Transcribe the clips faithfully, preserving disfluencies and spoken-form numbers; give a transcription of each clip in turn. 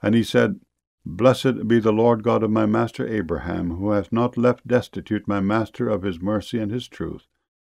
And he said, Blessed be the Lord God of my master Abraham, who hath not left destitute my master of his mercy and his truth.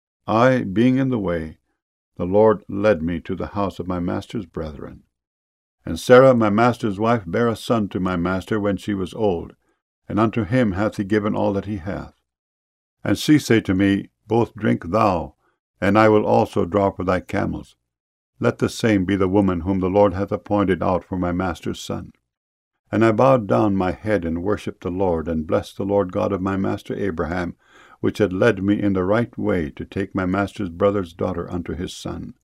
I, being in the way, the Lord led me to the house of my master's brethren. And Sarah my master's wife bare a son to my master when she was old, and unto him hath he given all that he hath. And she said to me, Both drink thou, and I will also draw for thy camels. Let the same be the woman whom the Lord hath appointed out for my master's son. And I bowed down my head and worshipped the Lord, and blessed the Lord God of my master Abraham, which had led me in the right way to take my master's brother's daughter unto his son.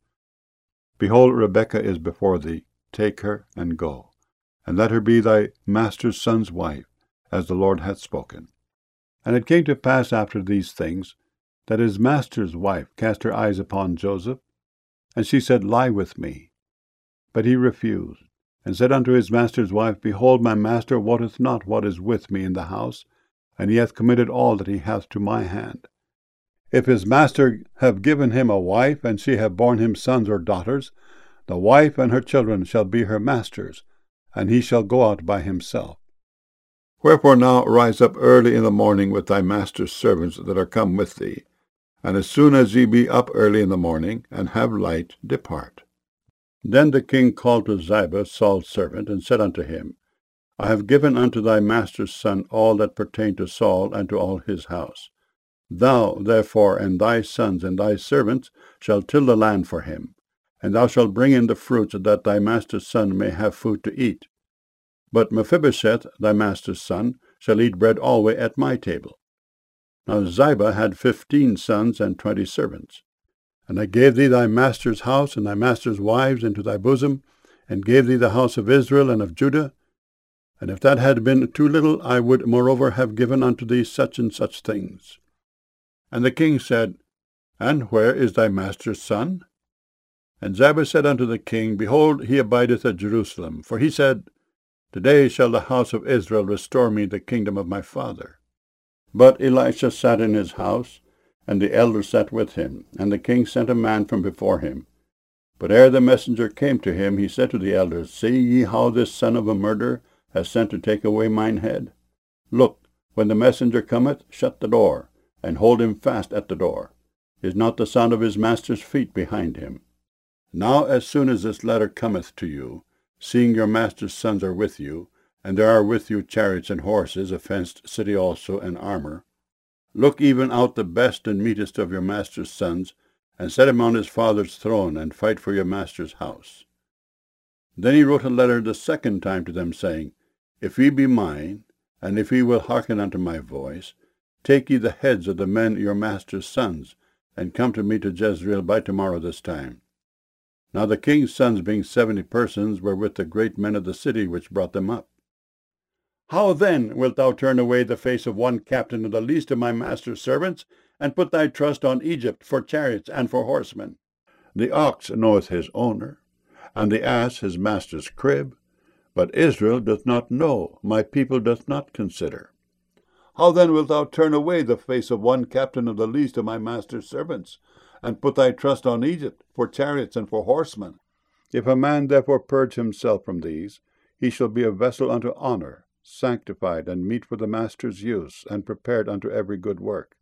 Behold, Rebekah is before thee. Take her, and go, and let her be thy master's son's wife, as the Lord hath spoken. And it came to pass after these things, that his master's wife cast her eyes upon Joseph, and she said, Lie with me. But he refused, and said unto his master's wife, Behold, my master wotteth not what is with me in the house, and he hath committed all that he hath to my hand. If his master have given him a wife, and she have borne him sons or daughters, the wife and her children shall be her master's, and he shall go out by himself. Wherefore now rise up early in the morning with thy master's servants that are come with thee, and as soon as ye be up early in the morning, and have light, depart. Then the king called to Ziba, Saul's servant, and said unto him, I have given unto thy master's son all that pertain to Saul and to all his house. Thou, therefore, and thy sons and thy servants shall till the land for him, and thou shalt bring in the fruits, that thy master's son may have food to eat. But Mephibosheth, thy master's son, shall eat bread alway at my table. Now Ziba had fifteen sons and twenty servants. And I gave thee thy master's house and thy master's wives into thy bosom, and gave thee the house of Israel and of Judah. And if that had been too little, I would moreover have given unto thee such and such things. And the king said, And where is thy master's son? And Ziba said unto the king, Behold, he abideth at Jerusalem. For he said, Today shall the house of Israel restore me the kingdom of my father. But Elisha sat in his house, and the elders sat with him, and the king sent a man from before him. But ere the messenger came to him, he said to the elders, See ye how this son of a murderer has sent to take away mine head? Look, when the messenger cometh, shut the door, and hold him fast at the door. Is not the sound of his master's feet behind him? Now as soon as this letter cometh to you, seeing your master's sons are with you, and there are with you chariots and horses, a fenced city also, and armor, look even out the best and meetest of your master's sons, and set him on his father's throne, and fight for your master's house. Then he wrote a letter the second time to them, saying, If ye be mine, and if ye will hearken unto my voice, take ye the heads of the men your master's sons, and come to me to Jezreel by tomorrow this time. Now the king's sons, being seventy persons, were with the great men of the city which brought them up. How then wilt thou turn away the face of one captain of the least of my master's servants, and put thy trust on Egypt for chariots and for horsemen? The ox knoweth his owner, and the ass his master's crib, but Israel doth not know, my people doth not consider. How then wilt thou turn away the face of one captain of the least of my master's servants, and put thy trust on Egypt for chariots and for horsemen? If a man therefore purge himself from these, he shall be a vessel unto honor, sanctified, and meet for the master's use, and prepared unto every good work.